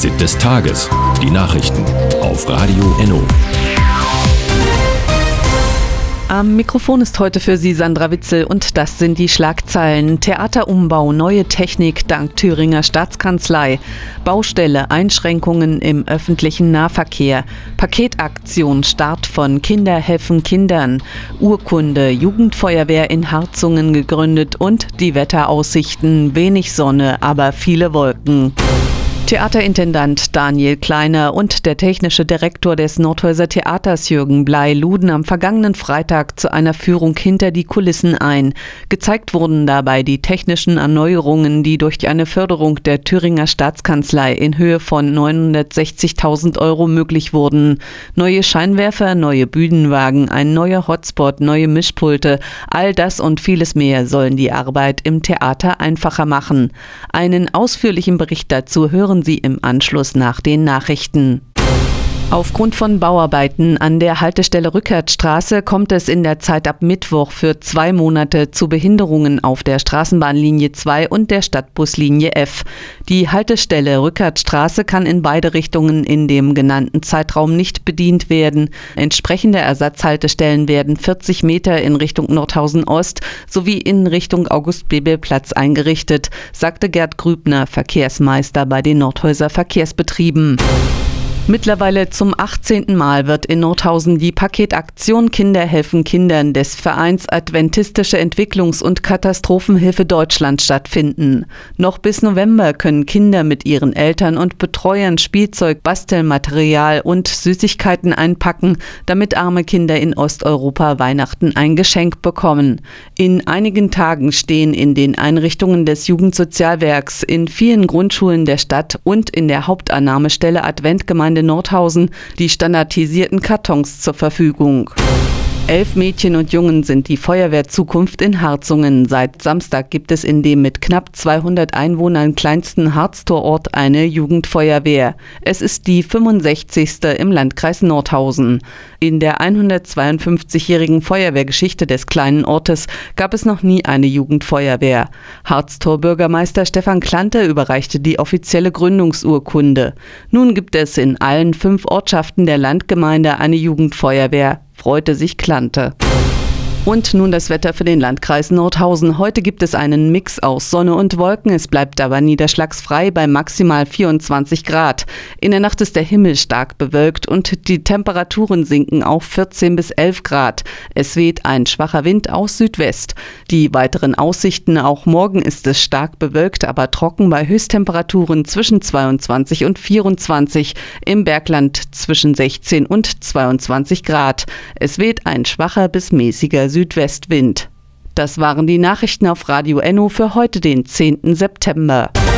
Fazit des Tages. Die Nachrichten auf Radio Enno. Am Mikrofon ist heute für Sie Sandra Witzel und das sind die Schlagzeilen. Theaterumbau, neue Technik dank Thüringer Staatskanzlei. Baustelle, Einschränkungen im öffentlichen Nahverkehr. Paketaktion, Start von Kinder helfen Kindern. Urkunde, Jugendfeuerwehr in Harzungen gegründet und die Wetteraussichten. Wenig Sonne, aber viele Wolken. Theaterintendant Daniel Kleiner und der technische Direktor des Nordhäuser Theaters Jürgen Bley luden am vergangenen Freitag zu einer Führung hinter die Kulissen ein. Gezeigt wurden dabei die technischen Erneuerungen, die durch eine Förderung der Thüringer Staatskanzlei in Höhe von 960.000 € möglich wurden. Neue Scheinwerfer, neue Bühnenwagen, ein neuer Hotspot, neue Mischpulte, all das und vieles mehr sollen die Arbeit im Theater einfacher machen. Einen ausführlichen Bericht dazu hören Sie im Anschluss nach den Nachrichten. Aufgrund von Bauarbeiten an der Haltestelle Rückertstraße kommt es in der Zeit ab Mittwoch für 2 Monate zu Behinderungen auf der Straßenbahnlinie 2 und der Stadtbuslinie F. Die Haltestelle Rückertstraße kann in beide Richtungen in dem genannten Zeitraum nicht bedient werden. Entsprechende Ersatzhaltestellen werden 40 Meter in Richtung Nordhausen Ost sowie in Richtung August-Bebel-Platz eingerichtet, sagte Gerd Grübner, Verkehrsmeister bei den Nordhäuser Verkehrsbetrieben. Mittlerweile zum 18. Mal wird in Nordhausen die Paketaktion Kinder helfen Kindern des Vereins Adventistische Entwicklungs- und Katastrophenhilfe Deutschland stattfinden. Noch bis November können Kinder mit ihren Eltern und Betreuern Spielzeug, Bastelmaterial und Süßigkeiten einpacken, damit arme Kinder in Osteuropa Weihnachten ein Geschenk bekommen. In einigen Tagen stehen in den Einrichtungen des Jugendsozialwerks, in vielen Grundschulen der Stadt und in der Hauptannahmestelle Adventgemeinde Nordhausen die standardisierten Kartons zur Verfügung. 11 Mädchen und Jungen sind die Feuerwehrzukunft in Harzungen. Seit Samstag gibt es in dem mit knapp 200 Einwohnern kleinsten Harztorort eine Jugendfeuerwehr. Es ist die 65. im Landkreis Nordhausen. In der 152-jährigen Feuerwehrgeschichte des kleinen Ortes gab es noch nie eine Jugendfeuerwehr. Harztor-Bürgermeister Stefan Klante überreichte die offizielle Gründungsurkunde. Nun gibt es in allen 5 Ortschaften der Landgemeinde eine Jugendfeuerwehr, freute sich Klante. Und nun das Wetter für den Landkreis Nordhausen. Heute gibt es einen Mix aus Sonne und Wolken. Es bleibt aber niederschlagsfrei bei maximal 24 Grad. In der Nacht ist der Himmel stark bewölkt und die Temperaturen sinken auf 14 bis 11 Grad. Es weht ein schwacher Wind aus Südwest. Die weiteren Aussichten: Auch morgen ist es stark bewölkt, aber trocken bei Höchsttemperaturen zwischen 22 und 24. Im Bergland zwischen 16 und 22 Grad. Es weht ein schwacher bis mäßiger Südwestwind. Das waren die Nachrichten auf Radio Enno für heute, den 10. September.